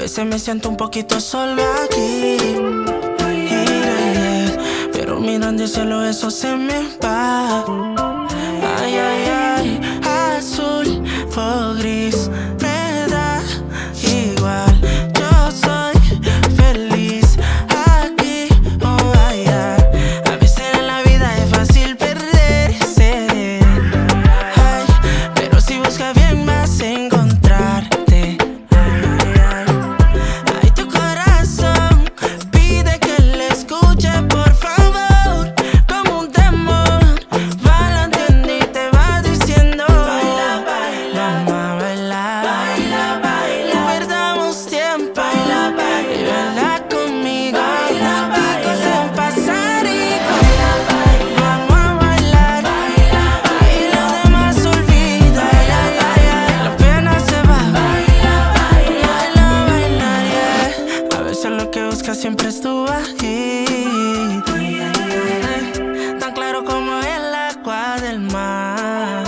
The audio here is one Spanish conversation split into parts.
veces me siento un poquito solo aquí, pero mirando el cielo eso se me va. Ay, ay, ay, azul o gris me da igual. Yo soy feliz aquí o allá. A veces en la vida es fácil perderse, ay, pero si buscas bien vas a encontrarte. Ay, tu corazón pide que le escuche, por favor, como un temor. Va, lo entiende y te va diciendo: baila, baila, vamos a bailar, baila, baila, no perdamos tiempo, baila, baila, y baila conmigo, baila, baila, cosas pasar y baila, baila, vamos a bailar, baila, baila, y lo demás se olvida, baila, baila, la pena se va, baila, baila, baila, baila, yeah. A veces lo que buscas siempre estuvo aquí, tan claro como el agua del mar.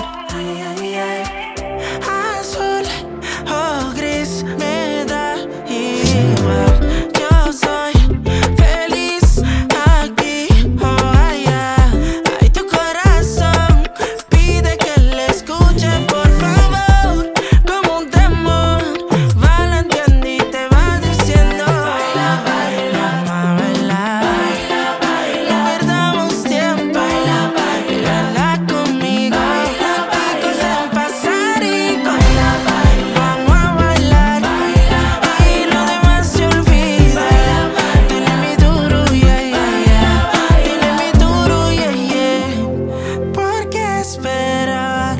Azul o gris me da igual. Yo soy feliz aquí o allá. Ay, tu corazón pide que le escuche, por favor, como un temor. Va, lo entiende y te va diciendo: baila, baila, vamos a bailar, baila, baila, no perdamos tiempo, baila, baila, baila conmigo, baila, baila, cosas pasar y baila, baila, vamos a bailar, baila, y lo demás se olvida. Dile mi duro, yeah, yeah, yeah. Dile mi duro, yeah, yeah. ¿Por qué esperar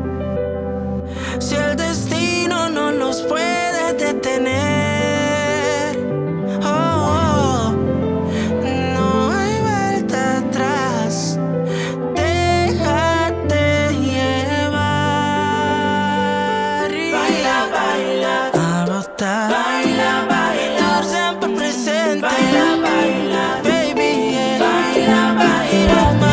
si el destino no nos puede detener? Oh, no hay vuelta atrás. Déjate llevar y baila, baila, a botar, baila, baila, tú siempre presente, baila, baila, baby, yeah. Baila, baila,